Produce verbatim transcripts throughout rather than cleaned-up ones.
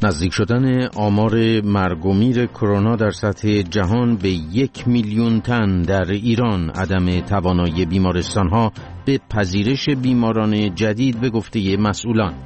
نزدیک شدن آمار مرگ و میر کرونا در سطح جهان به یک میلیون تن در ایران، عدم توانایی بیمارستان‌ها به پذیرش بیماران جدید به گفته مسئولان.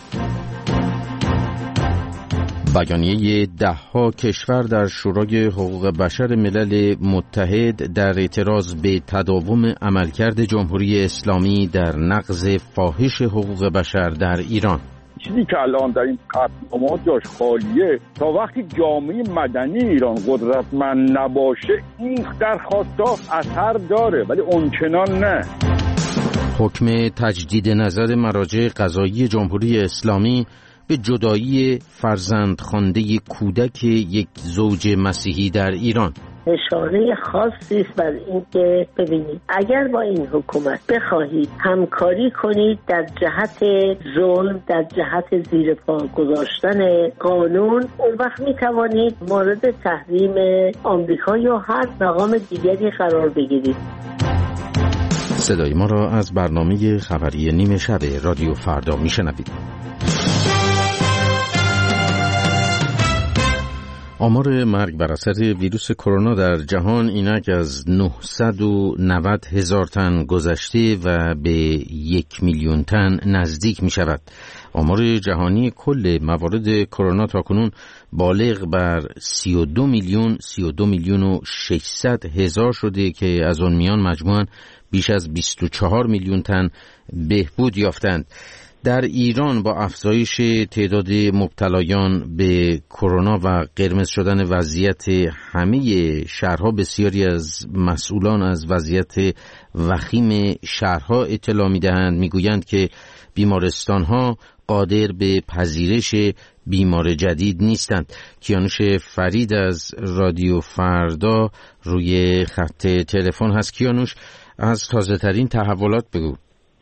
بیانیه ده‌ها کشور در شورای حقوق بشر ملل متحد در اعتراض به تداوم عملکرد جمهوری اسلامی در نقض فاحش حقوق بشر در ایران. چیزی که الان در این قطعنامه‌ها جاش خالیه، تا وقتی جامعه مدنی ایران قدرتمند نباشه این درخواست‌ها اثر داره، ولی اونچنان نه. حکم تجدید نظر مراجع قضایی جمهوری اسلامی به جدایی فرزندخوانده کودک یک زوج مسیحی در ایران. اشاره خاصی است بر این که ببینید اگر با این حکومت بخواهید همکاری کنید در جهت ظلم، در جهت زیر پا گذاشتن قانون، اون وقت می توانید مورد تحریم آمریکا یا هر مقام دیگری قرار بگیرید. صدای ما را از برنامه خبری نیمه شب رادیو فردا می شنوید. آمار مرگ بر اثر ویروس کرونا در جهان اینک از نهصد و نود هزار تن گذشته و به یک میلیون تن نزدیک می شود. آمار جهانی کل موارد کرونا تاکنون بالغ بر سی و دو میلیون سی و دو میلیون و ششصد هزار شده که از آن میان مجموعاً بیش از بیست و چهار میلیون تن بهبود یافتند. در ایران با افزایش تعداد مبتلایان به کرونا و قرمز شدن وضعیت همه شهرها، بسیاری از مسئولان از وضعیت وخیم شهرها اطلاع می‌دهند. می‌گویند که بیمارستان‌ها قادر به پذیرش بیمار جدید نیستند. کیانوش فرید از رادیو فردا روی خط تلفن هست. کیانوش، از تازه‌ترین تحولات بگو.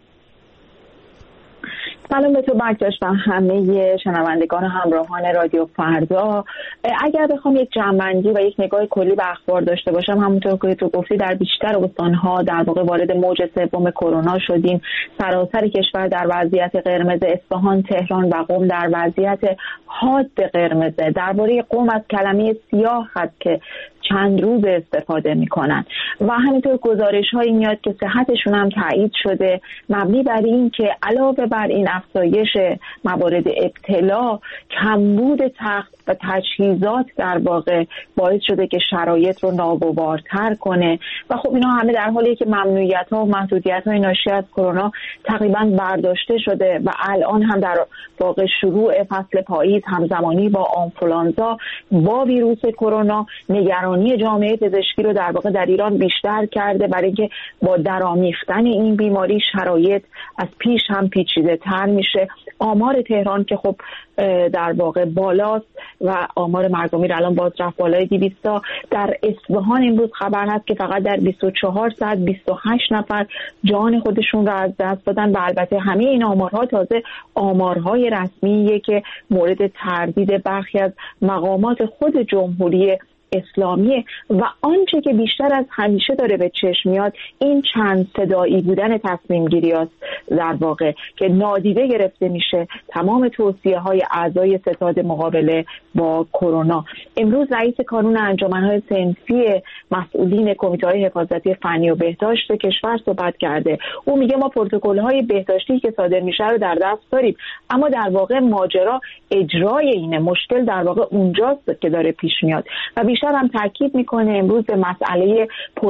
سلام به تو برداشت و همه شنوندگان و همراهان رادیو فردا. اگر بخوام یک جمع‌بندی و یک نگاه کلی به اخبار داشته باشم، همونطور که تو گفتی در بیشتر استان‌ها در واقع وارد موج سوم کرونا شدیم. سراسر کشور در وضعیت قرمز، اصفهان، تهران و قم در وضعیت حاد قرمز. درباره قم از کلمه سیاه هست که چند روز استفاده میکنن و همینطور گزارش هایی میاد که صحتشون هم تایید شده، مبنی بر این که علاوه بر این افزایش موارد ابتلا، کمبود تخت و تجهیزات در واقع باعث شده که شرایط رو ناگوارتر کنه و خب اینا همه در حالی که ممنوعیت ها و محدودیت های ناشی از کرونا تقریبا برداشته شده و الان هم در واقع شروع فصل پاییز همزمانی با آنفولانزا با ویروس کرونا نگرانی جامعه پزشکی رو در واقع در ایران بیشتر کرده، برای اینکه با درامیختن این بیماری شرایط از پیش هم پیچیده تر میشه. آمار تهران که خب در واقع بالاست و آمار مرگ و میر الان باز رفت بالای دویست تا. در اصفهان امروز خبر هست که فقط در بیست و چهار ساعت بیست و هشت نفر جان خودشون رو از دست دادن و البته همه این آمارها تازه آمارهای رسمیه که مورد تردید برخی از مقامات خود جمهوری اسلامی و آنچه که بیشتر از همیشه داره به چشم میاد این چند صدایی بودن تصمیم گیری است در واقع که نادیده گرفته میشه تمام توصیه های اعضای ستاد مقابله با کرونا. امروز رئیس کانون انجمن‌های صنفی مسئولین کمیته‌های حفاظتی فنی و بهداشت کشور صحبت کرده. او میگه ما پروتکل‌های بهداشتی که صادر میشه رو در دست داریم، اما در واقع ماجرا اجرای اینه، مشکل در واقع اونجاست که داره پیش میاد و بیشتر هم تاکید میکنه امروز به مسئله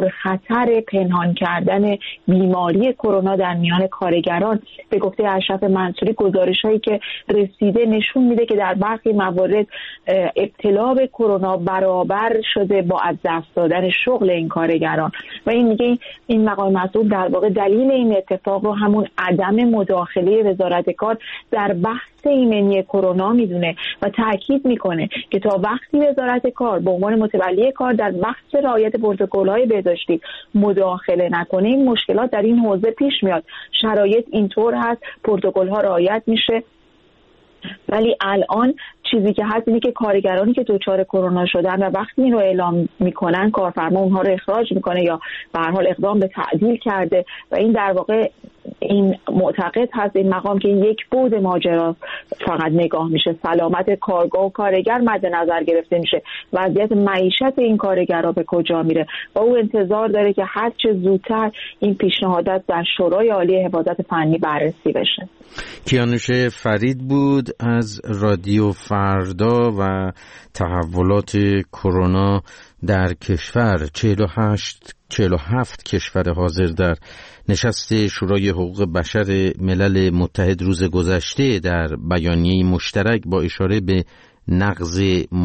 پرخطر پنهان کردن بیماری کرونا در میان کارگران. به گفته اشرف منصوری گزارش‌هایی که رسیده نشون میده که در برخی موارد ابتلا به کرونا برابر شده با از دست دادن شغل این کارگران و این میگه این مقام مسئول در واقع دلیل این اتفاق رو همون عدم مداخله وزارت کار در بحث ایمنی کرونا میدونه و تاکید میکنه که تا وقتی وزارت کار به عنوان متولی کار در بحث رعایت پروتکل‌های بهداشتی مداخله نکنه این مشکلات در این حوزه پیش میاد. شرایط اینطور هست، پروتکل‌ها رعایت میشه، ولی الان چیزی که هست اینه که کارگرانی که دچار کرونا شدن و وقتی این رو اعلام میکنن کارفرما اونها رو اخراج میکنه یا به هر حال اقدام به تعدیل کرده و این در واقع این معتقد هست این مقام که یک بود ماجرا فقط نگاه میشه، سلامت کارگاه و کارگر مد نظر گرفته میشه، وضعیت معیشت این کارگرها به کجا میره و او انتظار داره که هر چه زودتر این پیشنهادات در شورای عالی حفاظت فنی بررسی بشه. کیانوش فرید بود از رادیو فردا و تحولات کرونا در کشور. چهل و هشت چهل و هفت کشور حاضر در نشست شورای حقوق بشر ملل متحد روز گذشته در بیانیه مشترک با اشاره به نقض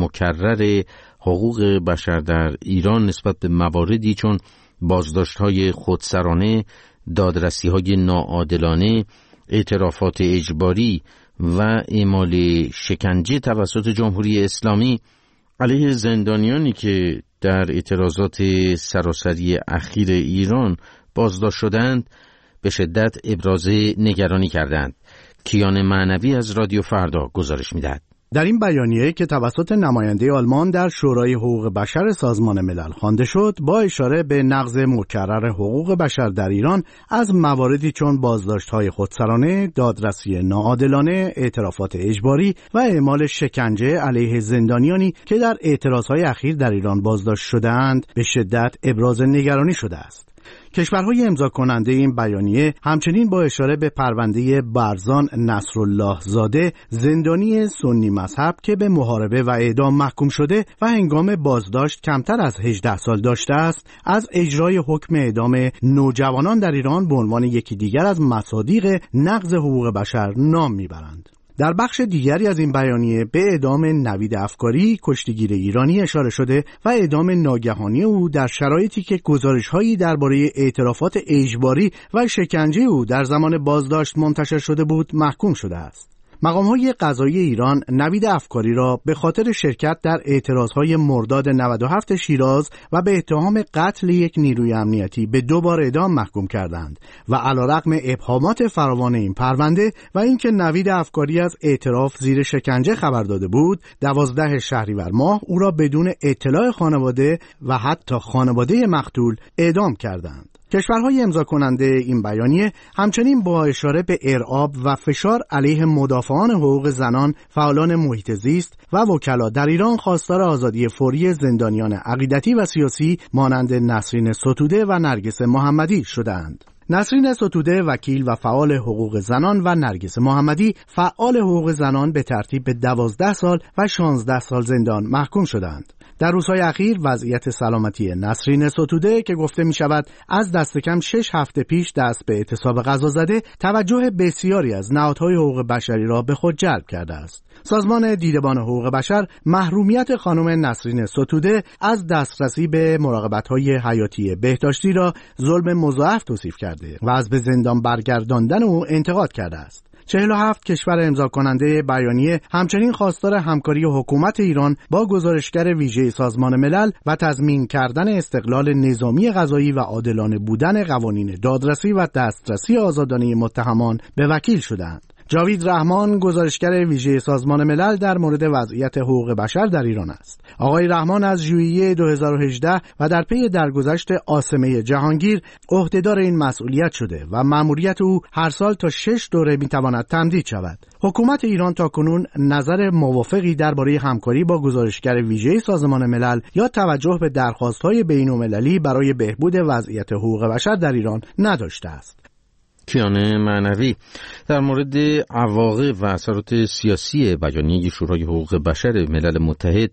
مکرر حقوق بشر در ایران نسبت به مواردی چون بازداشت‌های خودسرانه، دادرسی‌های ناعادلانه، اعترافات اجباری و اعمال شکنجه توسط جمهوری اسلامی علیه زندانیانی که در اعتراضات سراسری اخیر ایران بازداشت شدند به شدت ابراز نگرانی کردند. کیان معنوی از رادیو فردا گزارش می‌دهد. در این بیانیه که توسط نماینده آلمان در شورای حقوق بشر سازمان ملل خوانده شد، با اشاره به نقض مکرر حقوق بشر در ایران از مواردی چون بازداشت‌های خودسرانه، دادرسی ناعادلانه، اعترافات اجباری و اعمال شکنجه علیه زندانیانی که در اعتراضهای اخیر در ایران بازداشت شده‌اند به شدت ابراز نگرانی شده است. کشورهای امضا کننده این بیانیه همچنین با اشاره به پرونده برزان نصرالله زاده، زندانی سنی مذهب که به محاربه و اعدام محکوم شده و هنگام بازداشت کمتر از هجده سال داشته است، از اجرای حکم اعدام نوجوانان در ایران به عنوان یکی دیگر از مصادیق نقض حقوق بشر نام میبرند. در بخش دیگری از این بیانیه به اعدام نوید افکاری، کشتیگیر ایرانی اشاره شده و اعدام ناگهانی او در شرایطی که گزارش‌هایی درباره اعترافات اجباری و شکنجه او در زمان بازداشت منتشر شده بود محکوم شده است. مقام‌های قضایی ایران نوید افکاری را به خاطر شرکت در اعتراضهای مرداد نود و هفت شیراز و به اتهام قتل یک نیروی امنیتی به دو بار اعدام محکوم کردند و علیرغم ابهامات فراوان این پرونده و اینکه نوید افکاری از اعتراف زیر شکنجه خبر داده بود، دوازده شهریور ماه او را بدون اطلاع خانواده و حتی خانواده مقتول اعدام کردند. کشورهای امضا کننده این بیانیه همچنین با اشاره به ارعاب و فشار علیه مدافعان حقوق زنان، فعالان محیط زیست و وکلا در ایران خواستار آزادی فوری زندانیان عقیدتی و سیاسی مانند نسرین ستوده و نرگس محمدی شدند. نسرین ستوده وکیل و فعال حقوق زنان و نرگس محمدی فعال حقوق زنان به ترتیب به دوازده سال و شانزده سال زندان محکوم شدند. در روزهای اخیر وضعیت سلامتی نسرین ستوده که گفته می شود از دست کم شش هفته پیش دست به اعتصاب غذا زده، توجه بسیاری از نهادهای حقوق بشری را به خود جلب کرده است. سازمان دیدبان حقوق بشر محرومیت خانم نسرین ستوده از دسترسی به مراقبت‌های حیاتی بهداشتی را ظلم مضاعف توصیف کرده و از به زندان برگرداندن او انتقاد کرده است. چهل و هفت کشور امضا کننده بیانیه همچنین خواستار همکاری حکومت ایران با گزارشگر ویژه سازمان ملل و تضمین کردن استقلال نظامی قضایی و عادلانه بودن قوانین دادرسی و دسترسی آزادانه متهمان به وکیل شدند. جاوید رحمان گزارشگر ویژه سازمان ملل در مورد وضعیت حقوق بشر در ایران است. آقای رحمان از ژوئیه دو هزار و هجده و در پی درگذشت عاصمه جهانگیر عهدهدار این مسئولیت شده و مأموریت او هر سال تا شش دوره میتواند تمدید شود. حکومت ایران تاکنون نظر موافقی درباره همکاری با گزارشگر ویژه سازمان ملل یا توجه به درخواست‌های بین‌المللی برای بهبود وضعیت حقوق بشر در ایران نداشته است. کیان معنوی در مورد عواقب و اثرات سیاسی بیانیه شورای حقوق بشر ملل متحد،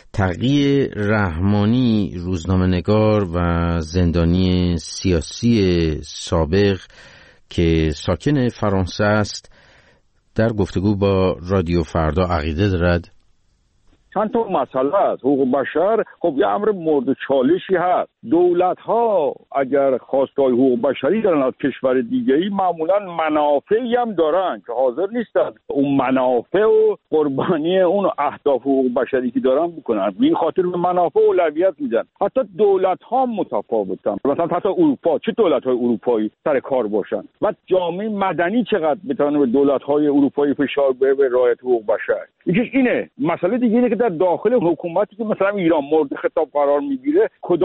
تقی رحمانی روزنامه‌نگار و زندانی سیاسی سابق که ساکن فرانسه است در گفتگو با رادیو فردا عقیده دارد چند تا مسئله است. حقوق بشر خب یه امر مورد چالشی هست. دولت ها اگر خواستای حقوق بشری دارن از کشور دیگه‌ای معمولا منافعی هم دارن که حاضر نیستن اون منافع و قربانی اون اهداف حقوق بشری که دارن بکنن. به این خاطر به منافع اولویت میدن. حتی دولت ها متفاوتن. مثلا حتی اروپا، چه دولت های اروپایی سر کار باشن و جامعه مدنی چقدر بتونه به دولت های اروپایی فشار بیاره به رعایت حقوق بشر. یکیش اینه. مسئله دیگه اینه که در داخل حکومتی که مثلا ایران مورد خطاب قرار میگیره کدام نیرو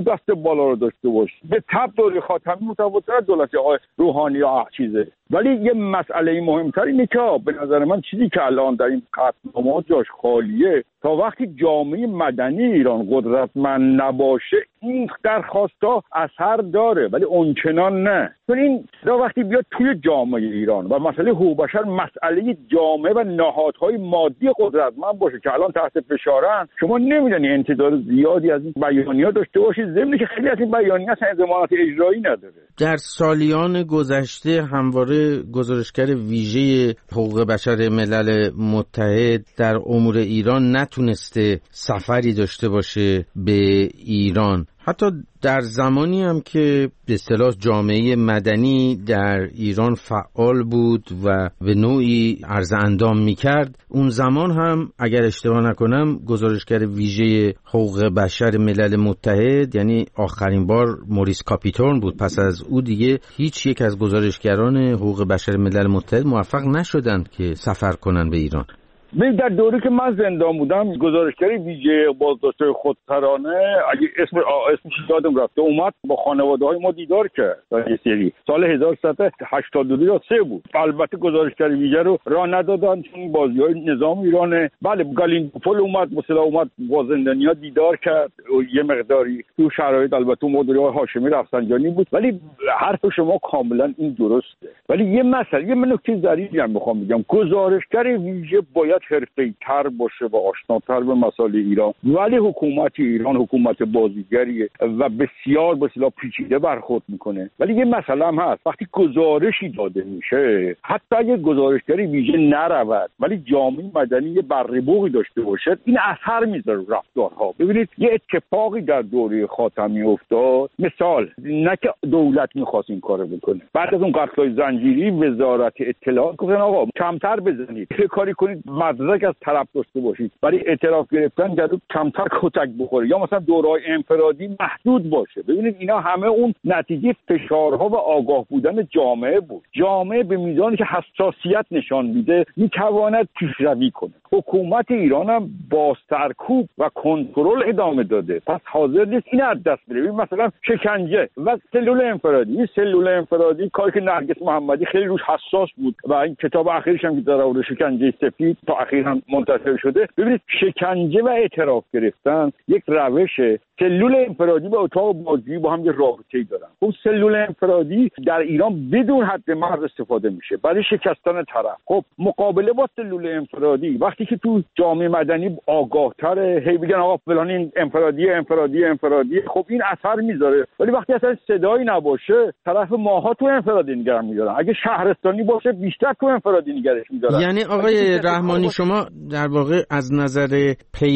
دست بالا رو داشته باشه. به تبع دوره خاتمی متفاوت از دولت آقای روحانی یا چیزه. ولی یه مسئله مهمتر اینه که به نظر من چیزی که الان در این قطعنامه‌ها جاش خالیه، تا وقتی جامعه مدنی ایران قدرتمند نباشه این درخواست‌ها اثر داره، ولی اونچنان نه. چون این تا وقتی بیاد توی جامعه ایران و مسئله حقوق بشر مسئله جامعه و نهادهای مادی قدرتمند باشه که الان تحت فشارن، شما نمیدونی انتظار زیادی از این بیانیه‌ها داشته باشید، ضمن که خیلی از این بیانیه‌ها اصلا ضمانت اجرایی نداره. در سالیان گذشته همواره گزارشگر ویژه حقوق بشر ملل متحد در امور ایران نتونسته سفری داشته باشه به ایران. حتی در زمانی هم که به اصطلاح جامعه مدنی در ایران فعال بود و به نوعی عرض اندام میکرد، اون زمان هم اگر اشتباه نکنم گزارشگر ویژه حقوق بشر ملل متحد، یعنی آخرین بار موریس کاپیتون بود. پس از او دیگه هیچ یک از گزارشگران حقوق بشر ملل متحد موفق نشدند که سفر کنن به ایران. ببین در دوری که من زندان بودم گزارشگری ویژه بازداشت‌های خودسرانه، اگه اسم اسمش یادم رفته، اومد با خانواده‌های ما دیدار کرد. در سری سال هزار و سیصد و هشتاد و دو یا سه بود. البته گزارشگری ویژه رو راه ندادن چون بازی‌های نظام ایرانه. بله گالینگوفل اومد مثلا اومد با زندانی‌ها دیدار کرد یه مقداری تو شرایط، البته مدیری هاشمی رفسنجانی بود. ولی حرف شما کاملا این درسته. ولی یه مسئله یه نکته ظریفی هم می‌خوام بگم، گزارشگر ویژه باید حرفه‌ای‌تر باشه و آشناتر به مسائل ایران. ولی حکومت ایران حکومت بازیگریه و بسیار بسیار پیچیده برخورد میکنه. ولی یه مسئله هم هست، وقتی گزارشی داده میشه حتی اگه گزارشگری ویژه نرود ولی جامعه مدنی یه برربوقی داشته باشه، این اثر میذاره رفتارها. ببینید یه اتفاقی در دوره خاتمی افتاد، مثال نه که دولت میخواست این کارو بکنه، بعد از اون قتل‌های زنجیری وزارت اطلاعات گفتن آقا کمتر بزنید، چه کاری کنید مدرک از طرف داشته باشید، ولی اعتراف گرفتن جدو کمتر کتک بخوره، یا مثلا دوره‌های انفرادی محدود باشه. ببینید اینا همه اون نتیجه فشارها و آگاه بودن جامعه بود. جامعه به میزانی که حساسیت نشان میده میتواند پیشروی کنه. حکومت ایران هم با سرکوب و کنترل ادامه داده، پس حاضر نیست این از دست بره. مثلا شکنجه و سلول انفرادی، این سلول انفرادی کاری که نرگس محمدی خیلی روش حساس بود و این کتاب اخیرش هم که در مورد شکنجه سفید تا اخیراً منتشر شده. ببینید شکنجه و اعتراف گرفتن یک روشه. سلول انفرادی با اتاق بازجویی با هم یه رابطه‌ای دارن. خب سلول انفرادی در ایران بدون حد مرز استفاده میشه برای شکستن طرف. خب مقابله با سلول انفرادی وقتی که تو جامعه مدنی آگاه‌تره، هی بگن آقا فلان این انفرادی انفرادی انفرادی، خب این اثر میذاره. ولی وقتی اصلا صدایی نباشه طرف ماها تو انفرادی نگرش می‌دارن، اگه شهرستانی باشه بیشتر تو انفرادی نگرش می‌دارن. یعنی آقای رحمانی شما در واقع از نظر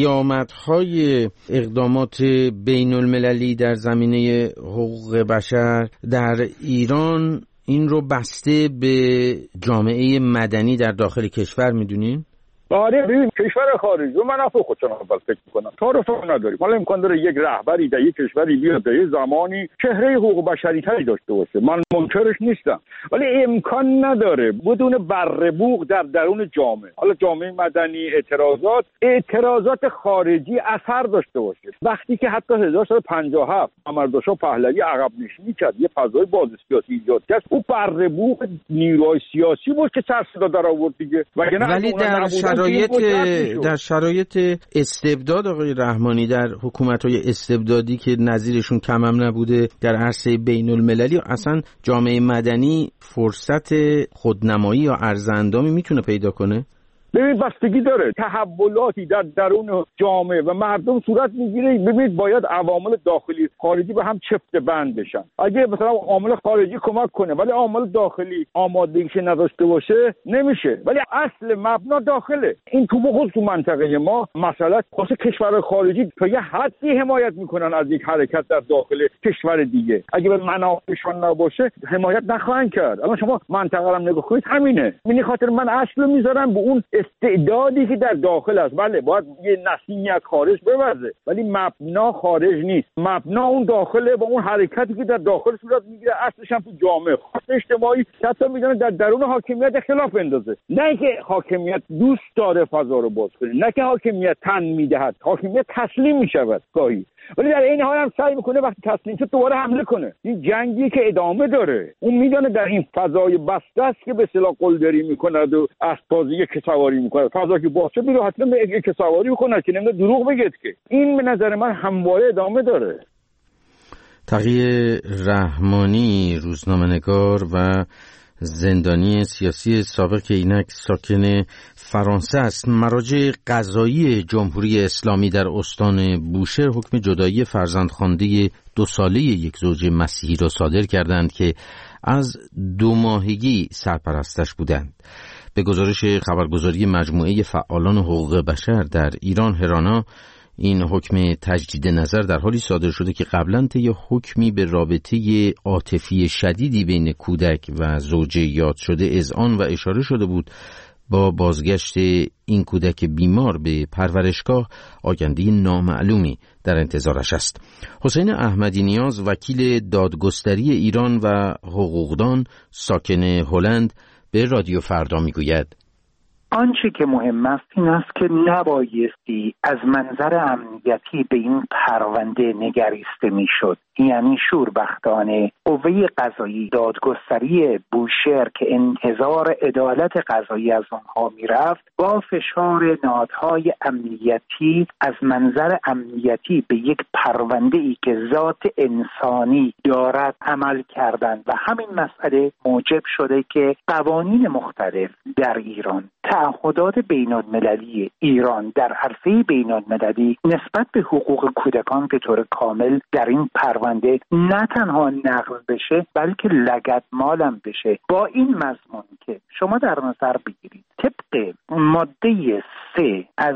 پیامدهای اقدامات بین المللی در زمینه حقوق بشر در ایران این رو بسته به جامعه مدنی در داخل کشور میدونین؟ آره ببین کشور خارجی و منافع خودشون اول فکر میکنن، تعارف نداریم. حالا امکان داره یک رهبری در یک کشوری بیاد در یک زمانی چهره حقوق بشری تری داشته باشه، من منکرش نیستم، ولی امکان نداره بدون برربوق در درون جامعه، حالا جامعه مدنی، اعتراضات اعتراضات خارجی اثر داشته باشه. وقتی که حتی هزار و سیصد و پنجاه و هفت محمدرضا پهلوی عقب نشینی کرد، یه فضای باز سیاسی ایجاد کرد، او برربوق نیروهای سیاسی بود که سر صدا در آورد دیگه. ولی در شرایط در شرایط استبداد آقای رحمانی، در حکومت‌های استبدادی که نظیرشون کم هم نبوده در عرصه بین المللی، اصلا جامعه مدنی فرصت خودنمایی یا ارزندامی میتونه پیدا کنه؟ ببینید بستگی داره، تحولاتی در درون جامعه و مردم صورت میگیره. ببینید باید عوامل داخلی خارجی به هم چفت بند بشن. اگه مثلا عامل خارجی کمک کنه ولی عامل داخلی آمادگیش نداشته باشه نمیشه. ولی اصل مبنا داخله. این تو بخصوص تو منطقه ما مثلا خاص کشور خارجی تا یه حدی حمایت میکنن از یک حرکت در داخل کشور دیگه، اگه به منافعشون نباشه حمایت نخواهند کرد. الان شما منطقه رو نگاه کنید همینه. من خاطر من اصل میذارم به اون استعدادی که در داخل است. بله باید یه نسیمی از خارج بوزه، ولی مبنا خارج نیست، مبنا اون داخله با اون حرکتی که در داخل صورت میگیره، اصلش هم تو جامعه خاص اجتماعی حتی میدونه در درون حاکمیت اختلاف اندازه. نه اینکه حاکمیت دوست داره فضا رو باز کنه، نه که حاکمیت تن میدهد، حاکمیت تسلیم میشود گاهی، ولی در این حال هم سعی میکنه وقتی تسلیم شد دوباره حمله کنه. این جنگی که ادامه داره، اون میدونه در این فضای بسته است که به اصطلاح قلدری میکند و اسبازی یک سواری میکنه. فضا که باز شد میره حتما یک سواری بکنه که نمیده دروغ بگید که این به نظر من همواره ادامه داره. تقی رحمانی، روزنامه‌نگار و زندانی سیاسی سابق که اینک ساکن فرانسه است، مراجع قضایی جمهوری اسلامی در استان بوشهر حکم جدایی فرزندخوانده دو ساله یک زوج مسیحی را صادر کردند که از دو ماهگی سرپرستش بودند. به گزارش خبرگزاری مجموعه فعالان حقوق بشر در ایران هرانا، این حکم تجدید نظر در حالی صادر شده که قبلا طی حکمی به رابطه عاطفی شدیدی بین کودک و زوجه یاد شده اذعان و اشاره شده بود با بازگشت این کودک بیمار به پرورشگاه آینده نامعلومی در انتظارش است. حسین احمدی نیاز، وکیل دادگستری ایران و حقوقدان ساکن هلند، به رادیو فردا میگوید: آنچه که مهم است این است که نبایستی از منظر امنیتی به این پرونده نگریسته میشد. یعنی شوربختانه قوه قضایی دادگستری بوشهر که انتظار عدالت قضایی از آنها میرفت، با فشار نهادهای امنیتی از منظر امنیتی به یک پرونده ای که ذات انسانی دارد عمل کردند و همین مسئله موجب شده که قوانین مختلف در ایران، تعهدات بین‌المللی ایران در عرصه بین‌المللی نسبت به حقوق کودکان به طور کامل در این پرونده نه تنها نقض بشه بلکه لگدمالم بشه. با این مضمون که شما در نظر بگیرید طبق ماده سه از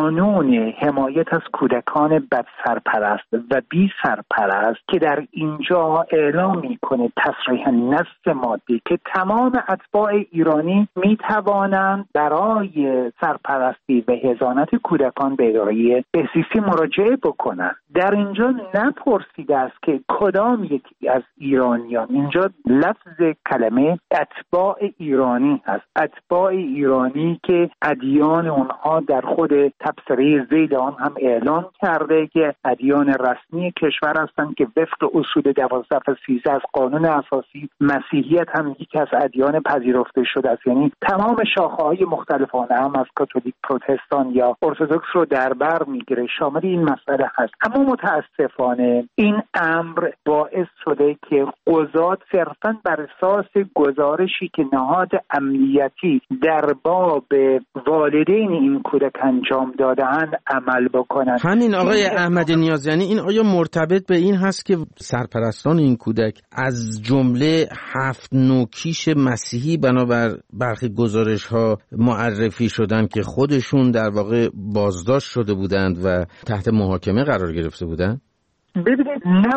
قانون حمایت از کودکان بد سرپرست و بی سرپرست که در اینجا اعلام میکنه تصریحاً نص ماده که تمام اتباع ایرانی میتوانند برای سرپرستی و حضانت کودکان به اداره بهزیستی مراجعه بکنند. در اینجا نپرسیده است که کدام یکی از ایرانیان، اینجا لفظ کلمه اتباع ایرانی هست، اتباع ایرانی که ادیان اونها در خود تبصره ذیل آن هم اعلان کرده که ادیان رسمی کشور هستند که وفق اصول دوازده و سیزده از قانون اساسی مسیحیت هم یکی از ادیان پذیرفته شده است. یعنی تمام شاخه‌های مختلفانه هم از کاتولیک، پروتستان یا ارتدوکس رو در بر میگیره، شامل این مسئله هست. اما متاسفانه این امر باعث شده که قضات صرفاً بر اساس گزارشی که نهاد امنیتی در باب والدین این کودک انجام داده‌اند عمل بکنند. همین آقای احمدی نیاز، یعنی این آیا مرتبط به این هست که سرپرستان این کودک از جمله هفت نوکیش مسیحی بنابر برخی گزارش‌ها معرفی شدند که خودشون در واقع بازداشت شده بودند و تحت محاکمه قرار گرفته بودند؟ ببینید،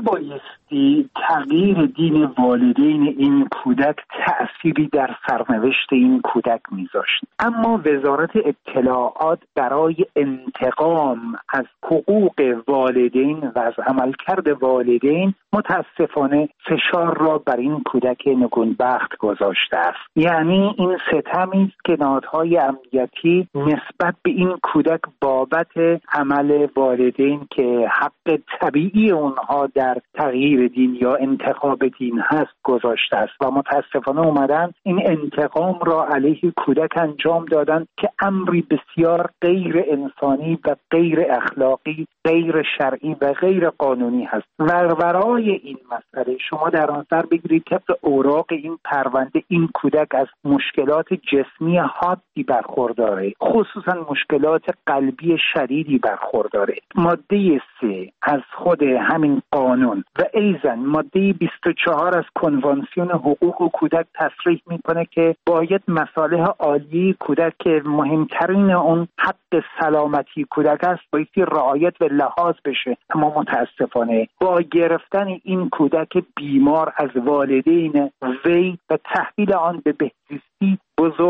نبایستی تغییر دین والدین این کودک تأثیری در سرنوشت این کودک میذاشت، اما وزارت اطلاعات برای انتقام از حقوق والدین و از عملکرد والدین متاسفانه فشار را بر این کودک نگونبخت گذاشته است. یعنی این ستمی است که نهادهای امنیتی نسبت به این کودک بابت عمل والدین که حق طبیعی اونها در تغییر دین یا انتخاب دین هست گذاشته است و متاسفانه اومدن این انتقام را علیه کودک انجام دادن که امری بسیار غیر انسانی و غیر اخلاقی، غیر شرعی و غیر قانونی هست. و برای این مسئله شما در نظر بگیرید طبق اوراق این پرونده این کودک از مشکلات جسمی حادی برخورداره، خصوصا مشکلات قلبی شدیدی برخورداره. ماده سه از خود همین قانون و ایضاً ماده بیست و چهار از کنوانسیون حقوق کودک تصریح میکنه که باید مصالح عالی کودک که مهمترین اون حق سلامتی کودک است بایستی رعایت و لحاظ بشه. اما متاسفانه با گرفتن این کودک بیمار از والدین وی و تحویل آن به بهزیستی بزرگ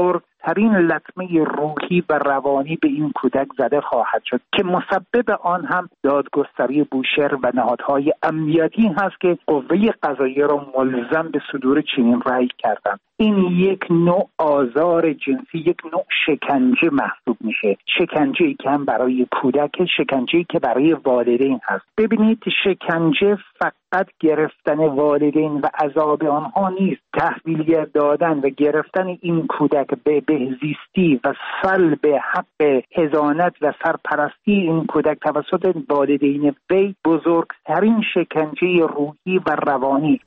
بزرگترین لطمه روحی و روانی به این کودک زده خواهد شد که مسبب آن هم دادگستری بوشهر و نهادهای امنیتی هست که قوه قضاییه را ملزم به صدور چنین رأی کردند. این یک نوع آزار جنسی، یک نوع شکنجه محسوب میشه. شکنجه‌ای که هم برای کودک، شکنجه‌ای که برای والدین هست. ببینید شکنجه فقط گرفتن والدین و عذاب آنها نیست، تحویل دادن و گرفتن این کودک به بهزیستی و سلب حق حضانت و سرپرستی این کودک توسط والدین وی بزرگترین شکنجه روحی و روانی.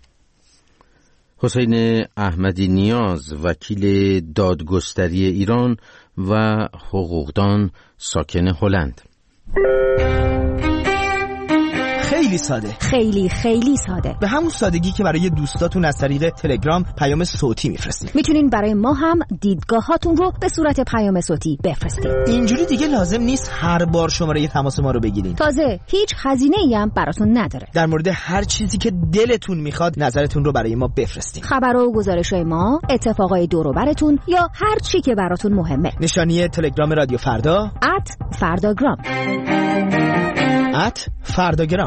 حسین احمدی نیاز، وکیل دادگستری ایران و حقوقدان ساکن هلند. خیلی ساده، خیلی خیلی ساده، به همون سادگی که برای دوستاتون از طریق تلگرام پیام صوتی میفرستید. میتونین برای ما هم دیدگاهاتون رو به صورت پیام صوتی بفرستید. اینجوری دیگه لازم نیست هر بار شماره تماس ما رو بگیرین. تازه هیچ هزینه‌ای هم براتون نداره. در مورد هر چیزی که دلتون میخواد نظرتون رو برای ما بفرستید. خبر و گزارش‌های ما، اتفاقای دور و براتون یا هر چی که براتون مهمه. نشانی تلگرام رادیو فردا ات فرداگرام ات فرداگرام.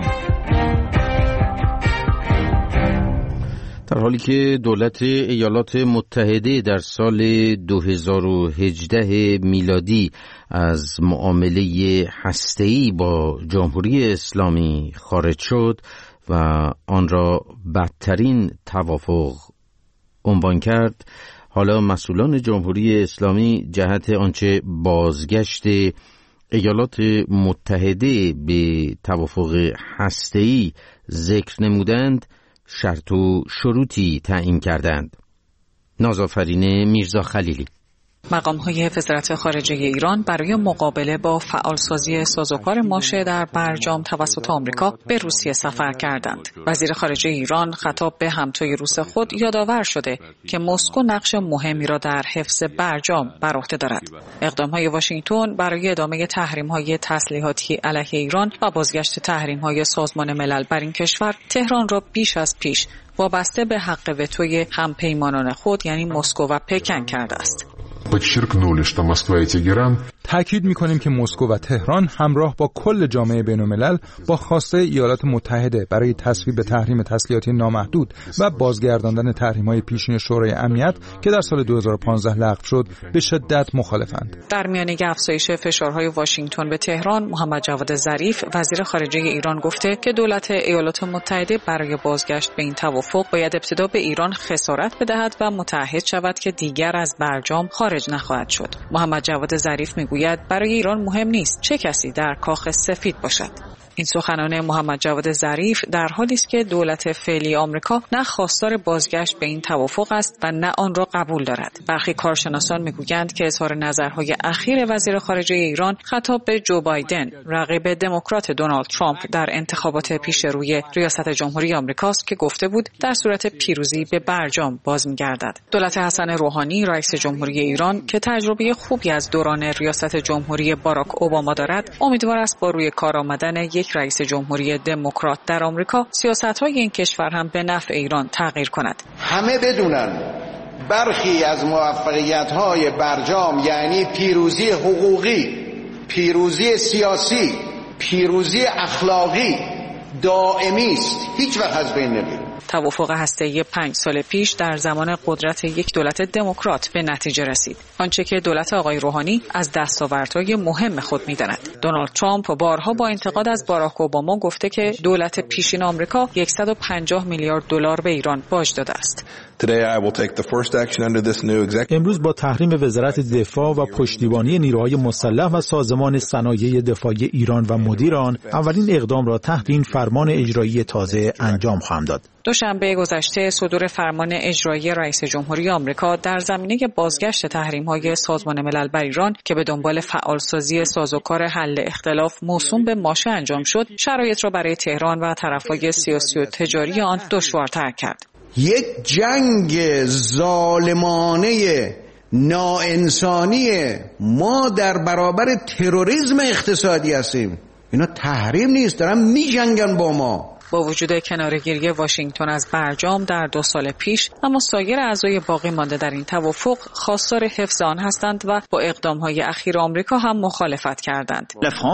در حالی که دولت ایالات متحده در سال دو هزار و هجده میلادی از معامله هسته‌ای با جمهوری اسلامی خارج شد و آن را بدترین توافق عنوان کرد، حالا مسئولان جمهوری اسلامی جهت آنچه بازگشت ایالات متحده به توافق هسته‌ای ذکر نمودند، شرط و شروطی تعیین کردند. نازآفرین میرزا خلیلی. مقام‌های وزارت خارجه ایران برای مقابله با فعالسازی سازوکار ماشه در برجام توسط آمریکا به روسیه سفر کردند. وزیر خارجه ایران خطاب به همتای روس خود یادآور شده که مسکو نقش مهمی را در حفظ برجام بر عهده دارد. اقدام‌های واشنگتن برای ادامه تحریم‌های تسلیحاتی علیه ایران و بازگشت تحریم‌های سازمان ملل بر این کشور تهران را بیش از پیش وابسته به حق وتوی همپیمانان خود یعنی مسکو و پکن کرده است. подчеркнули, что Москва и Тегеран تأکید می‌کنیم که مسکو و تهران همراه با کل جامعه بین‌الملل با خواسته ایالات متحده برای تصویب تحریم تسلیحاتی نامحدود و بازگرداندن تحریم‌های پیشین شورای امنیت که در سال دو هزار و پانزده لغو شد به شدت مخالفند. در میانه افزایش فشارهای واشنگتن به تهران، محمد جواد ظریف وزیر خارجه ایران گفته که دولت ایالات متحده برای بازگشت به این توافق باید ابتدا به ایران خسارت بدهد و متعهد شود که دیگر از برجام خارج نخواهد شد. محمد جواد ظریف میگوید برای ایران مهم نیست چه کسی در کاخ سفید باشد. این سخنان محمد جواد ظریف در حالی است که دولت فعلی آمریکا نه خواستار بازگشت به این توافق است و نه آن را قبول دارد. برخی کارشناسان میگویند که اظهار نظرهای اخیر وزیر خارجه ایران خطاب به جو بایدن، رقیب دموکرات دونالد ترامپ در انتخابات پیش روی ریاست جمهوری آمریکاست که گفته بود در صورت پیروزی به برجام باز می‌گردد. دولت حسن روحانی رئیس جمهوری ایران که تجربه خوبی از دوران ریاست جمهوری باراک اوباما دارد، امیدوار است با روی کار آمدن یک رئیس جمهوری دموکرات در آمریکا سیاست‌های این کشور هم به نفع ایران تغییر کند. همه بدونن برخی از موفقیت‌های برجام یعنی پیروزی حقوقی، پیروزی سیاسی، پیروزی اخلاقی دائمی است، هیچ وقت از بین نمیره. توافق هسته‌ای پنج سال پیش در زمان قدرت یک دولت دموکرات به نتیجه رسید، آنچه که دولت آقای روحانی از دستاوردهای مهم خود می‌داند. دونالد ترامپ بارها با انتقاد از باراک اوباما گفته که دولت پیشین آمریکا صد و پنجاه میلیارد دلار به ایران باج داده است. امروز با تحریم وزارت دفاع و پشتیبانی نیروهای مسلح و سازمان صنایع دفاعی ایران و مدیر آن، اولین اقدام را تحت این فرمان اجرایی تازه انجام خواهم داد. دوشنبه گذشته صدور فرمان اجرایی رئیس جمهوری آمریکا در زمینه بازگشت تحریم‌های سازمان ملل بر ایران که به دنبال فعالسازی سازوکار حل اختلاف موسوم به ماشه انجام شد، شرایط را برای تهران و طرف‌های سیاسی و تجاری آن دشوارتر کرد. یک جنگ ظالمانه ناانسانی ما در برابر تروریسم اقتصادی هستیم. اینا تحریم نیست، دارن می‌جنگن با ما. با وجود کناره‌گیری واشنگتن از برجام در دو سال پیش، اما سایر اعضای باقی مانده در این توافق خواستار حفظ آن هستند و با اقدام‌های اخیر آمریکا هم مخالفت کردند.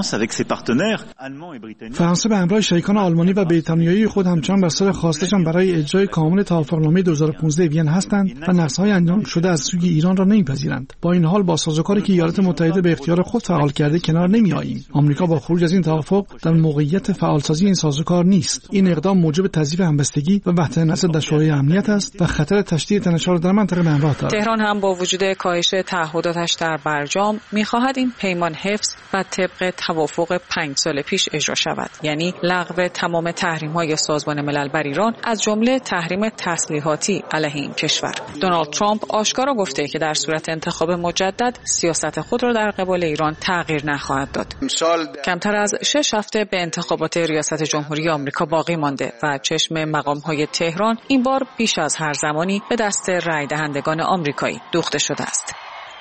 فرانسه به همراه شریکان آلمانی و بریتانیایی خود همچنان بر سر خواستشان برای اجرای کامل توافقنامه دو هزار و پانزده وین هستند و نقض‌های انجام شده از سوی ایران را نمی‌پذیرند. با این حال با سازوکاری که ایالات متحده به اختیار خود فعال کرده کنار نمی‌آییم. آمریکا با خروج از این توافق در موقعیت فعالسازی این سازوکار نیست. این اقدام موجب تضعیف همبستگی و وحدت نسل در شورای امنیت است و خطر تشدید تنش‌ها در منطقه به همراه دارد. تهران هم با وجود کاهش تعهداتش در برجام می‌خواهد این پیمان حفظ و طبق توافق پنج سال پیش اجرا شود، یعنی لغو تمام تحریم‌های سازمان ملل بر ایران از جمله تحریم تسلیحاتی علیه این کشور. دونالد ترامپ آشکارا گفته که در صورت انتخاب مجدد سیاست خود را در قبال ایران تغییر نخواهد داد. کمتر از شش هفته به انتخابات ریاست جمهوری آمریکا باقی مانده و چشم مقام‌های تهران این بار بیش از هر زمانی به دست رای دهندگان آمریکایی دوخته شده است.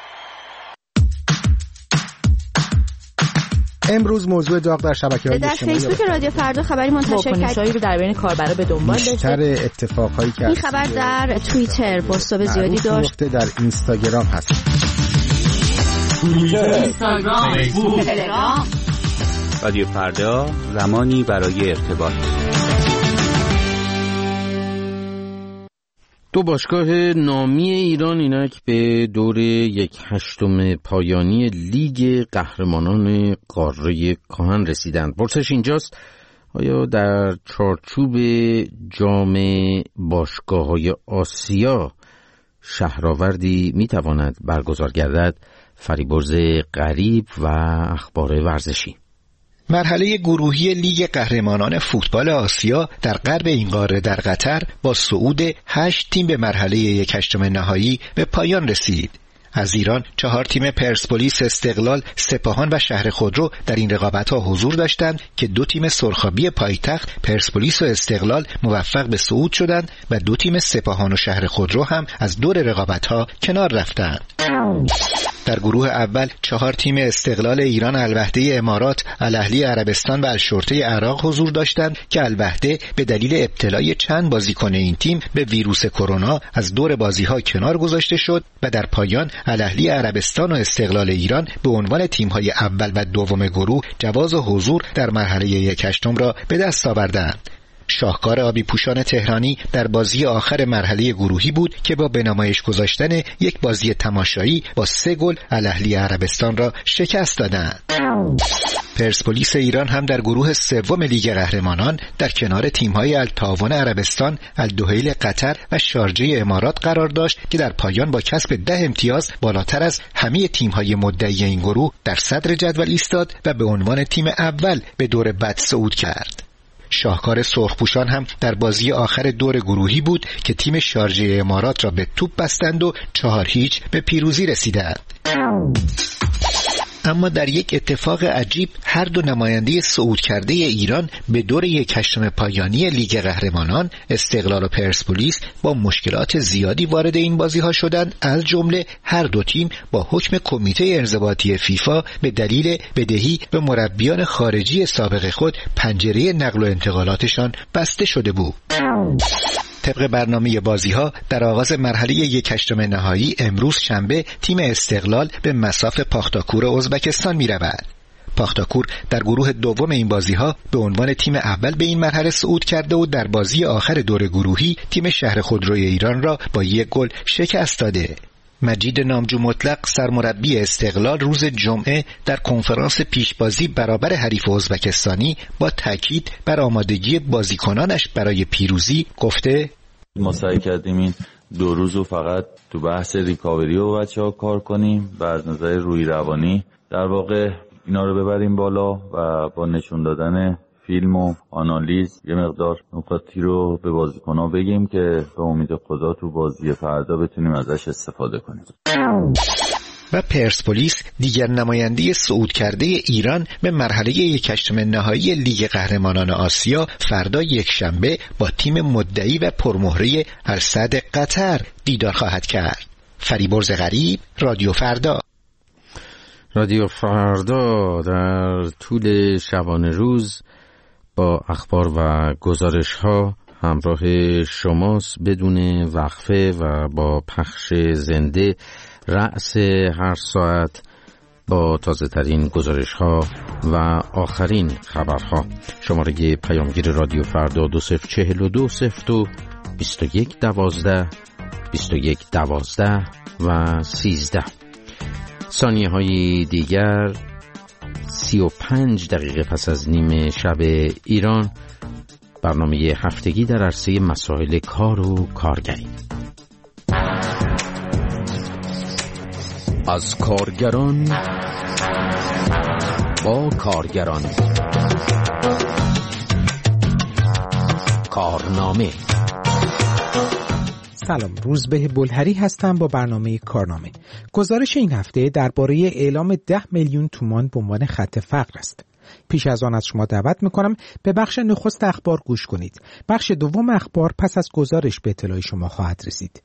امروز موضوع داغ در شبکه‌های اجتماعی در فیسبوک رادیو فردا خبری منتشر کرد رو در بین کاربرا به دنبال داشته. بیشتر اتفاقایی که این خبر در توییتر پست زیادی داشت. در اینستاگرام هست. اینستاگرام، فیسبوک، تلگرام. رادیو فردا، زمانی برای ارتباط. دو باشگاه نامی ایران اینک به دور یک هشتم پایانی لیگ قهرمانان قاره کهن رسیدند. پرسش اینجاست آیا در چارچوب جام باشگاه‌های آسیا شهرآوردی میتواند برگزار گردد؟ فریبرز غریب و اخبار ورزشی. مرحله گروهی لیگ قهرمانان فوتبال آسیا در غرب این قاره در قطر با صعود هشت تیم به مرحله یک هشتم نهایی به پایان رسید. از ایران چهار تیم پرسپولیس، استقلال، سپاهان و شهر خودرو در این رقابت‌ها حضور داشتند که دو تیم سرخابی پایتخت پرسپولیس و استقلال موفق به صعود شدند و دو تیم سپاهان و شهر خودرو هم از دور رقابت‌ها کنار رفتند. در گروه اول چهار تیم استقلال ایران، الوحده امارات، الاهلی عربستان و الشرطه عراق حضور داشتند که الوحده به دلیل ابتلای چند بازیکن این تیم به ویروس کرونا از دور بازی‌ها کنار گذاشته شد و در پایان الاهلی عربستان و استقلال ایران به عنوان تیم‌های اول و دوم گروه جواز حضور در مرحله یک هشتم را به دست آوردند. شاهکار آبی پوشان تهرانی در بازی آخر مرحله گروهی بود که با به نمایش گذاشتن یک بازی تماشایی با سه گل الاهلی عربستان را شکست دادند. پرسپولیس ایران هم در گروه سوم لیگ قهرمانان در کنار تیم‌های التعاون عربستان، الدحیل قطر و شارجه امارات قرار داشت که در پایان با کسب ده امتیاز بالاتر از همه تیم‌های مدعی این گروه در صدر جدول ایستاد و به عنوان تیم اول به دور بعد صعود کرد. شاهکار سرخپوشان هم در بازی آخر دور گروهی بود که تیم شارجه امارات را به توپ بستند و چهار هیچ به پیروزی رسیدند. اما در یک اتفاق عجیب هر دو نماینده صعود کرده ایران به دور یک هشتم پایانی لیگ قهرمانان، استقلال و پرسپولیس، با مشکلات زیادی وارد این بازی ها شدند. از جمله هر دو تیم با حکم کمیته انضباطی فیفا به دلیل بدهی به مربیان خارجی سابق خود پنجره نقل و انتقالاتشان بسته شده بود. طبق برنامه بازی‌ها در آغاز مرحله یک هشتم نهایی امروز شنبه تیم استقلال به مصاف پاختاکور ازبکستان می‌رود. پاختاکور در گروه دوم این بازی‌ها به عنوان تیم اول به این مرحله صعود کرده و در بازی آخر دور گروهی تیم شهر خودروی ایران را با یک گل شکست داده. مجید نامجو مطلق سرمربی استقلال روز جمعه در کنفرانس پیشبازی برابر حریف ازبکستانی با تاکید بر آمادگی بازیکنانش برای پیروزی گفته: ما سعی کردیم این دو روزو فقط تو بحث ریکاوری و بچه‌ها کار کنیم و از نظر روی روانی در واقع اینا رو ببریم بالا و با نشون دادن فیلم و آنالیز یه مقدار نکاتی رو به بازیکن‌ها بگیم که به امید خدا تو بازی فردا بتونیم ازش استفاده کنیم. و پرسپولیس دیگر نماینده صعود کرده ایران به مرحله یک هشتم نهایی لیگ قهرمانان آسیا فردا یک شنبه با تیم مدعی و پرمهره السد قطر دیدار خواهد کرد. فریبرز غریب، رادیو فردا. رادیو فردا در طول شبانه روز با اخبار و گزارش ها همراه شماست بدون وقفه و با پخش زنده رأس هر ساعت با تازه ترین گزارش ها و آخرین خبرها. شماره پیامگیر رادیو فردا دو صفر چهل و دو صفر دو بیست و یک دوازده بیست و یک دوازده و سیزده. ثانیه های دیگر سی و پنج دقیقه پس از نیم شب ایران، برنامه هفتگی در عرصه مسائل کار و کارگری. از کارگران با کارگران، کارنامه. سلام، روزبه بلهری هستم با برنامه کارنامه. گزارش این هفته درباره اعلام ده میلیون تومان به عنوان خط فقر است. پیش از آن از شما دعوت میکنم به بخش نخست اخبار گوش کنید. بخش دوم اخبار پس از گزارش به اطلاع شما خواهد رسید.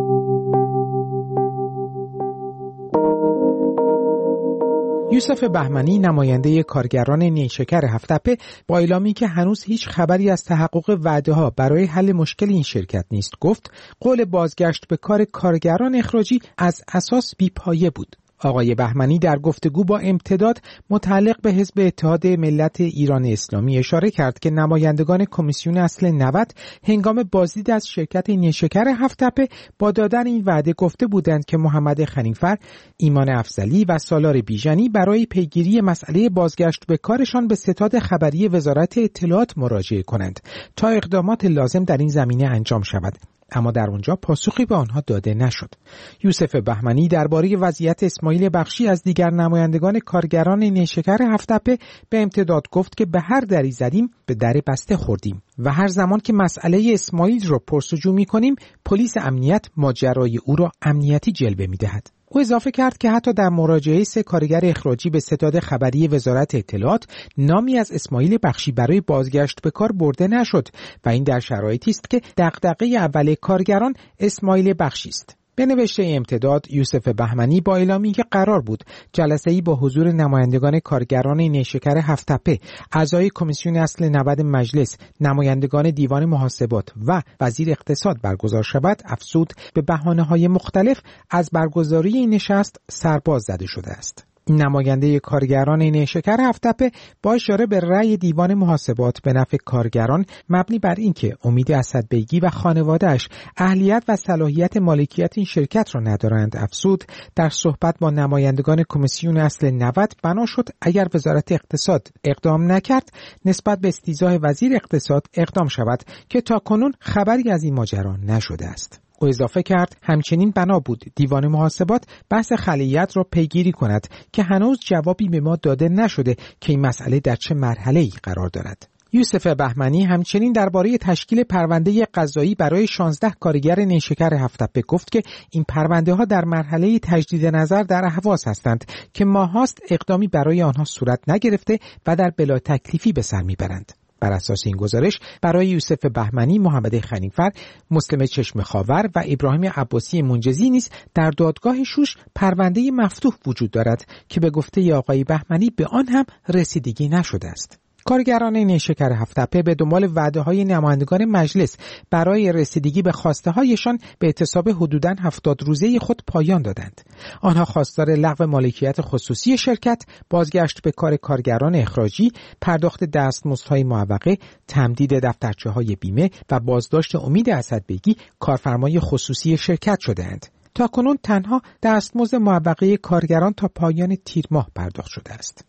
یوسف بهمنی، نماینده کارگران نیشکر هفت‌تپه، با اعلامی که هنوز هیچ خبری از تحقق وعده‌ها برای حل مشکل این شرکت نیست، گفت قول بازگشت به کار کارگران اخراجی از اساس بی‌پایه بود. آقای بهمنی در گفتگو با امتداد متعلق به حزب اتحاد ملت ایران اسلامی اشاره کرد که نمایندگان کمیسیون اصل نود هنگام بازدید از شرکت نیشکر هفت‌تپه با دادن این وعده گفته بودند که محمد خنیفر، ایمان افضلی و سالار بیژنی برای پیگیری مسئله بازگشت به کارشان به ستاد خبری وزارت اطلاعات مراجعه کنند تا اقدامات لازم در این زمینه انجام شود. اما در اونجا پاسخی به آنها داده نشد. یوسف بهمنی درباره وضعیت اسماعیل بخشی از دیگر نمایندگان کارگران نیشکر هفت‌تپه به امتداد گفت که به هر دری زدیم به در بسته خوردیم و هر زمان که مسئله اسماعیل رو پرسجو می‌کنیم پلیس امنیت ماجرای او را امنیتی جلوه می‌دهد. او اضافه کرد که حتی در مراجعه سه کارگر اخراجی به ستاد خبری وزارت اطلاعات نامی از اسماعیل بخشی برای بازگشت به کار برده نشد و این در شرایطی است که دغدغه اول کارگران اسماعیل بخشی است. به نوشته امتداد، یوسف بهمنی با اعلامی که قرار بود جلسه‌ای با حضور نمایندگان کارگران نیشکر هفت‌تپه، اعضای کمیسیون اصل نود مجلس، نمایندگان دیوان محاسبات و وزیر اقتصاد برگزار شود، افزود به بهانه‌های مختلف از برگزاری این نشست سرباز زده شده است. نماینده کارگران نیشکر هفت‌تپه با اشاره به رأی دیوان محاسبات به نفع کارگران مبنی بر اینکه امید اسدبیگی و خانواده‌اش اهلیت و صلاحیت مالکیت این شرکت را ندارند، افزود در صحبت با نمایندگان کمیسیون اصل نود بنا شد اگر وزارت اقتصاد اقدام نکرد نسبت به استیضاح وزیر اقتصاد اقدام شود که تاکنون خبری از این ماجرا نشده است. او اضافه کرد همچنین بنا بود دیوان محاسبات بحث خلیت را پیگیری کند که هنوز جوابی به ما داده نشده که این مسئله در چه مرحله‌ای قرار دارد. یوسف بهمنی همچنین درباره تشکیل پرونده قضایی برای شانزده کارگر نیشکر هفت‌تپه گفت که این پرونده ها در مرحله تجدید نظر در اهواز هستند که ماهاست اقدامی برای آنها صورت نگرفته و در بلا تکلیفی به سر میبرند. بر اساس این گزارش برای یوسف بهمنی، محمد خنیفر، مسلم چشم خاور و ابراهیم عباسی منجزی نیز در دادگاه شوش پرونده مفتوح وجود دارد که به گفته آقای بهمنی به آن هم رسیدگی نشده است. کارگران نیشکر هفت‌تپه به دنبال وعده‌های نمایندگان مجلس برای رسیدگی به خواسته‌هایشان به اعتصاب حدوداً هفتاد روزه خود پایان دادند. آنها خواستار لغو مالکیت خصوصی شرکت، بازگشت به کار کارگران اخراجی، پرداخت دستمزدهای معوقه، تمدید دفترچه‌های بیمه و بازداشت امید اسدبیگی، کارفرمای خصوصی شرکت شده‌اند. تاکنون تنها دستمزد معوقه کارگران تا پایان تیر ماه پرداخت شده است.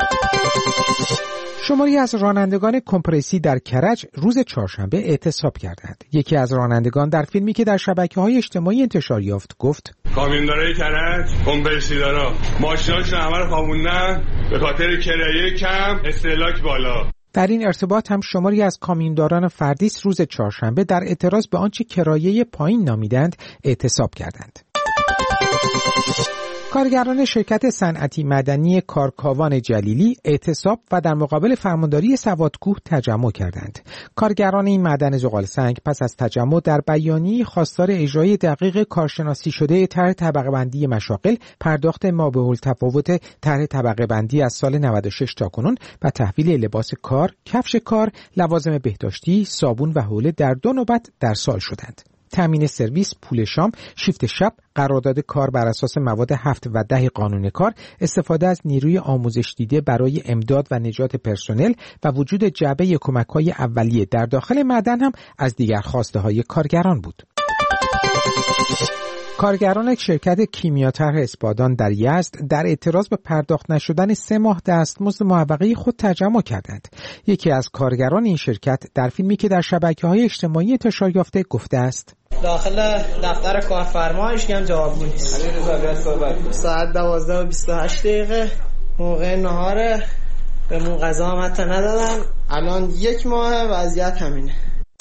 شماری از رانندگان کمپرسی در کرج روز چهارشنبه اعتصاب کردند. یکی از رانندگان در فیلمی که در شبکه‌های اجتماعی انتشار یافت گفت: کامیوندارای کرج، کمپرسی دارا، ماشیناشون همه رو خوابوندن به خاطر کرایه کم، استهلاک بالا. در این ارتباط هم شماری از کامیونداران فردیس روز چهارشنبه در اعتراض به آنچه کرایه پایین نامیدند اعتصاب کردند. کارگران شرکت صنعتی مدنی کارکاوان جلیلی اعتصاب و در مقابل فرمانداری سوادکوه تجمع کردند. کارگران این معدن زغال سنگ پس از تجمع در بیانیه خواستار اجرای دقیق کارشناسی شده طرح طبقه بندی مشاغل، پرداخت مابع‌التفاوت طرح طبقه بندی از سال نود و شش تا کنون و تحویل لباس کار، کفش کار، لوازم بهداشتی، صابون و حوله در دو نوبت در سال شدند. تامین سرویس، پول شام، شیفت شب، قرارداد کار بر اساس مواد هفت و ده قانون کار، استفاده از نیروی آموزش دیده برای امداد و نجات پرسنل و وجود جعبه کمک‌های اولیه در داخل معدن هم از دیگر خواسته‌های کارگران بود. کارگران شرکت کیمیاطرح اسپادان در یزد در اعتراض به پرداخت نشدن سه ماه دستمزد معوقه خود تجمع کردند. یکی از کارگران این شرکت در فیلمی که در شبکه‌های اجتماعی انتشار یافته گفته است: داخل دفتر کارفرما هیچکم جوابگو نیست. ساعت دوازده و بیست و هشت دقیقه موقع نهاره بهمون غذا هم حتی ندادن. الان یک ماه وضعیت همینه.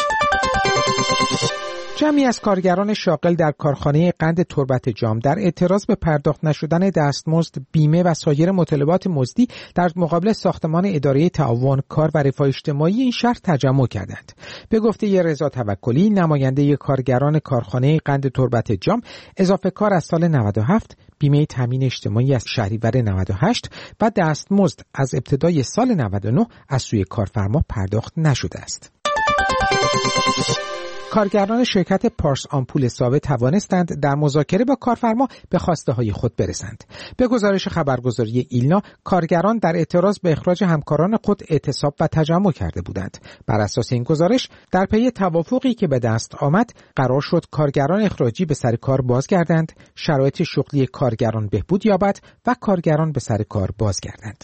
جمعی از کارگران شاغل در کارخانه قند تربت جام در اعتراض به پرداخت نشدن دستمزد، بیمه و سایر مطالبات مزدی در مقابل ساختمان اداره تعاون کار و رفاه اجتماعی این شهر تجمع کردند. به گفته رضا توکلی، نماینده کارگران کارخانه قند تربت جام، اضافه کار از سال نود و هفت، بیمه تامین اجتماعی از شهریور نود و هشت و دستمزد از ابتدای سال نود و نه از سوی کارفرما پرداخت نشده است. کارگران شرکت پارس آمپول ثابت توانستند در مذاکره با کارفرما به خواسته های خود برسند. به گزارش خبرگزاری ایلنا، کارگران در اعتراض به اخراج همکاران خود اعتصاب و تجمع کرده بودند. بر اساس این گزارش، در پی توافقی که به دست آمد، قرار شد کارگران اخراجی به سر کار بازگردند، شرایط شغلی کارگران بهبود یابد و کارگران به سر کار بازگردند.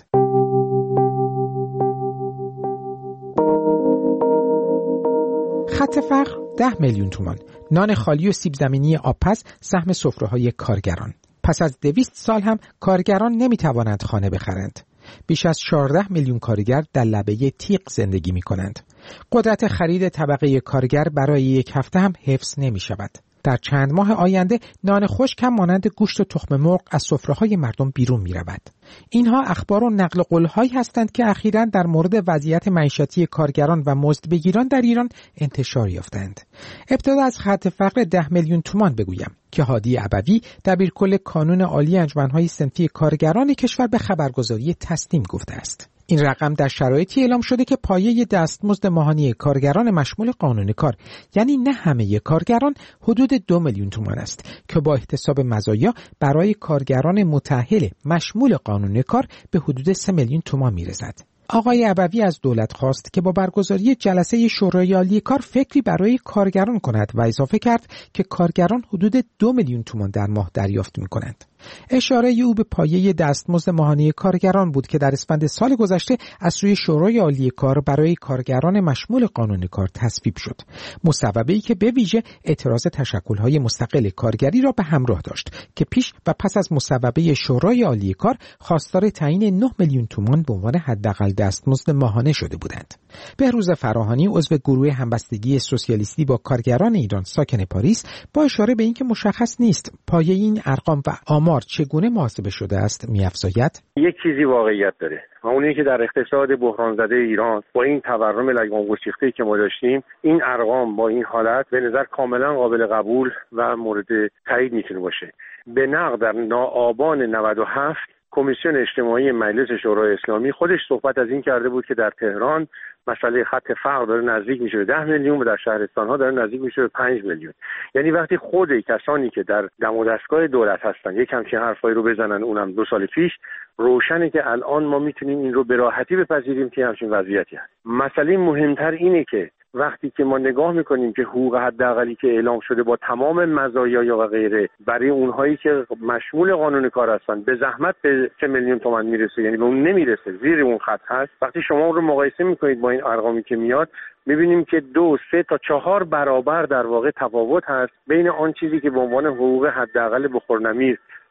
خط فقر ده میلیون تومان، نان خالی و سیب زمینی آبپز سهم سفره‌های کارگران. پس از دویست سال هم کارگران نمی‌توانند خانه بخرند. بیش از چهارده میلیون کارگر در لبه تیغ زندگی می‌کنند. قدرت خرید طبقه کارگر برای یک هفته هم حفظ نمی‌شود. در چند ماه آینده نان خشک هم مانند گوشت و تخم مرغ از سفره‌های مردم بیرون می‌رود. اینها اخبار و نقل قول‌هایی هستند که اخیراً در مورد وضعیت معیشتی کارگران و مزدبگیران در ایران انتشار یافتند. ابتدا از خط فقر ده میلیون تومان بگویم که هادی ابوی دبیرکل کانون عالی انجمن‌های صنفی کارگران کشور به خبرگزاری تسنیم گفته است. این رقم در شرایطی اعلام شده که پایه دستمزد ماهانه کارگران مشمول قانون کار، یعنی نه همه کارگران، حدود دو میلیون تومان است که با احتساب مزایا برای کارگران متأهل مشمول قانون کار به حدود سه میلیون تومان میرسد. آقای ابوی از دولت خواست که با برگزاری جلسه شورای عالی کار فکری برای کارگران کند و اضافه کرد که کارگران حدود دو میلیون تومان در ماه دریافت می‌کنند. اشاره او به پایه دستمزد ماهانه کارگران بود که در اسفند سال گذشته از سوی شورای عالی کار برای کارگران مشمول قانون کار تصویب شد. مصوبه‌ای که به ویژه اعتراض تشکل‌های مستقل کارگری را به همراه داشت که پیش و پس از مصوبه شورای عالی کار خواستار تعیین نه میلیون تومان به عنوان حداقل دستمزد ماهانه شده بودند. بهروز فراهانی، عضو گروه همبستگی سوسیالیستی با کارگران ایران ساکن پاریس، با اشاره به اینکه مشخص نیست پایه این ارقام و آمار چگونه محاسبه شده است می‌افزاید: یک چیزی واقعیت داره و اونی که در اقتصاد بحران زده ایران با این تورم لگام گسیخته‌ای که ما داشتیم، این ارقام با این حالت به نظر کاملا قابل قبول و مورد تایید میتونه باشه. به نقد در آبان نود و هفت کمیسیون اجتماعی مجلس شورای اسلامی خودش صحبت از این کرده بود که در تهران مسئله خط فقر داره نزدیک میشه به ده میلیون و در شهرستان‌ها داره نزدیک میشه به پنج میلیون. یعنی وقتی خود کسانی که در دم و دستگاه دولت هستن یک همچین حرفایی رو بزنن، اونم دو سال پیش، روشنه که الان ما میتونیم این رو به راحتی بپذیریم که همچین وضعیتی هست. مسئله مهمتر اینه که وقتی که ما نگاه میکنیم که حقوق حداقلی که اعلام شده با تمام مزایا و غیره برای اونهایی که مشمول قانون کار هستن به زحمت به سه میلیون تومان میرسه، یعنی به اون نمیرسه، زیر اون خط هست. وقتی شما اون رو مقایسه میکنید با این ارقامی که میاد، میبینیم که دو، سه تا چهار برابر در واقع تفاوت هست بین آن چیزی که به عنوان حقوق حداقل بخورنمیر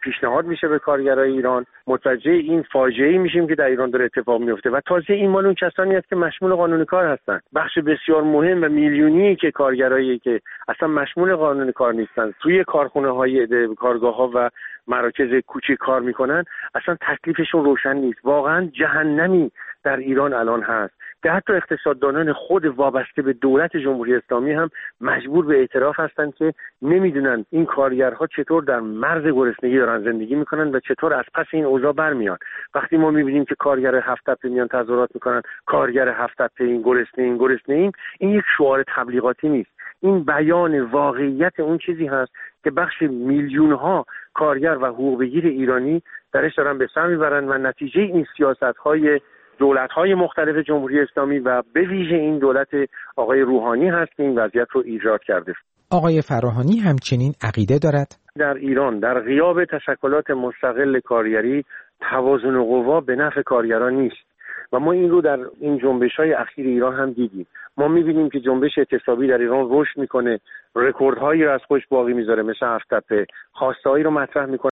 پیشنهاد میشه به کارگرای ایران، متوجه این فاجعه‌ای میشیم که در ایران داره اتفاق میفته و تازه این مال اون کسانی است که مشمول قانون کار هستن. بخش بسیار مهم و میلیونی که کارگرایی که اصلا مشمول قانون کار نیستن توی کارخونه‌های کارگاه‌ها و مراکز کوچیک کار میکنن، اصلا تکلیفشون روشن نیست. واقعا جهنمی در ایران الان هست که حتی اقتصاددانان خود وابسته به دولت جمهوری اسلامی هم مجبور به اعتراف هستند که نمیدونن این کارگرها چطور در مرز گرسنگی دارن زندگی میکنن و چطور از پس این اوضاع برمیان. وقتی ما میبینیم که کارگر هفت تپه میان تظاهرات میکنن، کارگر هفت تپه این گرسنه این گرسنه این این یک شعار تبلیغاتی نیست. این بیان واقعیت اون چیزی هست که بخش میلیون ها کارگر و حقوق بگیر ایرانی درش دارن به سر میبرن و نتیجه این سیاست‌های دولت‌های مختلف جمهوری اسلامی و به ویژه این دولت آقای روحانی هست که این وضعیت رو ایجاد کرده. آقای فراهانی همچنین عقیده دارد در ایران در غیاب تشکلات مستقل کارگری توازن قوا به نفع کارگران نیست و ما این رو در این جنبش‌های اخیر ایران هم دیدیم. ما می‌بینیم که جنبش اعتصابی در ایران رشد می‌کنه، رکوردهایی رو از خودش باقی می‌ذاره، مثل هفت تپه، خواسته‌هایی رو مطرح می‌کنه